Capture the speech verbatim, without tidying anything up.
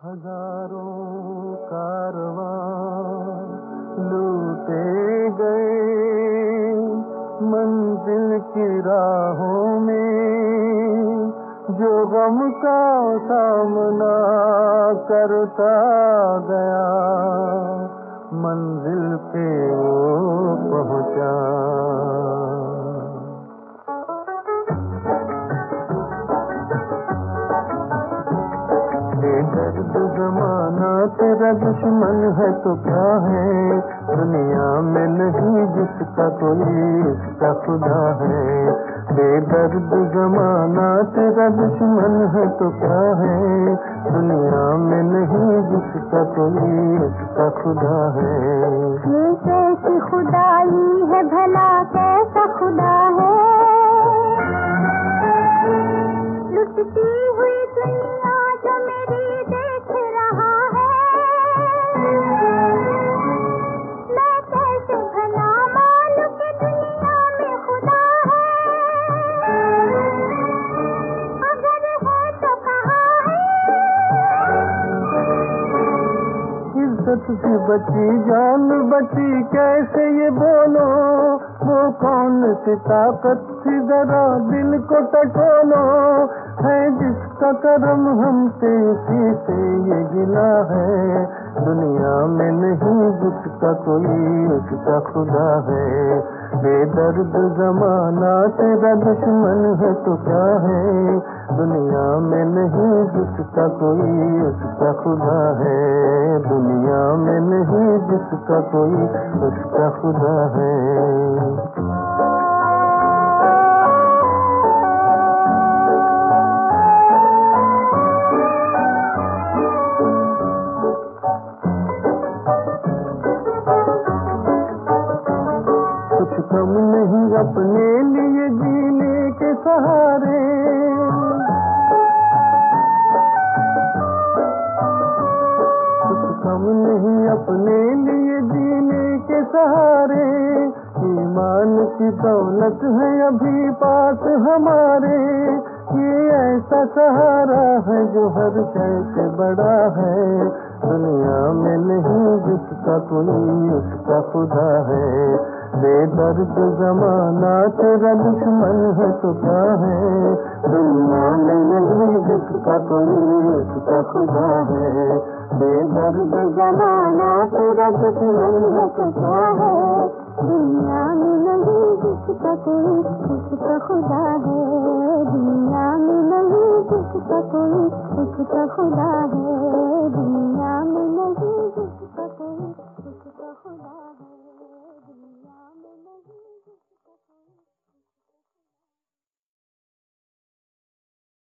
हजारों कारवां लूटे गए मंजिल की राहों में, जो गम का सामना करता गया मंजिल पे वो पहुंचा। दर्द ज़माना तेरा दुश्मन है तो क्या है, दुनिया में नहीं जिसका कोई इसका खुदा है। बेदर्द ज़माना तेरा दुश्मन है तो क्या है, दुनिया में नहीं जिसका कोई इसका खुदा है। ये कैसी खुदाई है भला, कैसा खुदा है, लुटती हुई दुनिया जो मेरी देख रहा है। मैं कैसे भला मानूं कि दुनिया में खुदा है, अगर है तो कहाँ है। इज्जत से बची जान बची कैसे ये बोलो, वो कौन सी ताकत थी जरा दिल को टटोलो। है जिसका करम हमसे उसी से ये गिला है, दुनिया में नहीं जिसका कोई उसका खुदा है। बेदर्द ज़माना तेरा दुश्मन है तो क्या है, दुनिया में नहीं जिसका कोई उसका खुदा है। दुनिया में नहीं जिसका कोई उसका खुदा है। कुछ कम नहीं अपने लिए जीने के सहारे, कुछ कम नहीं अपने लिए जीने के सहारे। ईमान की दौलत है अभी पास हमारे, ये ऐसा सहारा है जो हर शय से बड़ा है। दुनिया में नहीं जिसका कोई उसका खुदा है। बेदर्द ज़माना तेरा दुश्मन है तो क्या है, दुनिया में नहीं जिसका कोई उसका खुदा है। बेदर्द ज़माना तेरा दुश्मन है तो क्या है, दुनिया में नहीं जिसका कोई उसका खुदा है। दुनिया में नहीं जिसका कोई उसका खुदा है।